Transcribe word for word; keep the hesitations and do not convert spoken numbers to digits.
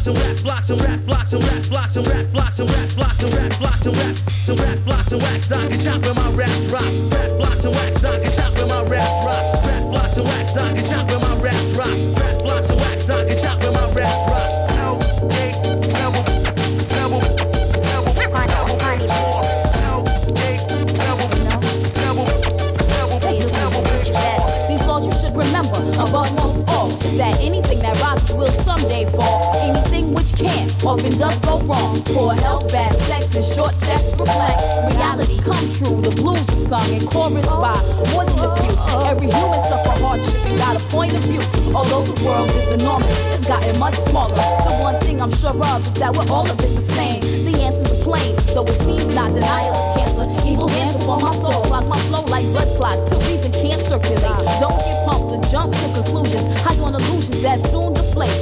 blocks and rap blocks and rap blocks and rap blocks and rap blocks and rap blocks and rap blocks and rap and rap blocks and wax knock and chop when my rap drops. Rap blocks and wax knock and chop when my rap drops. Rap blocks and wax knock and chop when my rap drops. Rap blocks and wax knock and chop when my rap drops. L A level level level level tiny four. L A level level level level best. These laws you should remember above most all is that anything that rises will someday fall. Anything which can often does go wrong. Poor health, bad sex, and short checks reflect reality come true. The blues are sung in chorus by more than a few. Every human suffer hardship and got a point of view. Although the world is enormous, it's gotten much smaller. The one thing I'm sure of is that we're all a bit the same. The answers are plain, though it seems not denial is cancer. Evil hands upon my soul, block my flow like blood clots till reason can't circulate. Don't get pumped to jump to conclusions. High on illusions that soon deflate.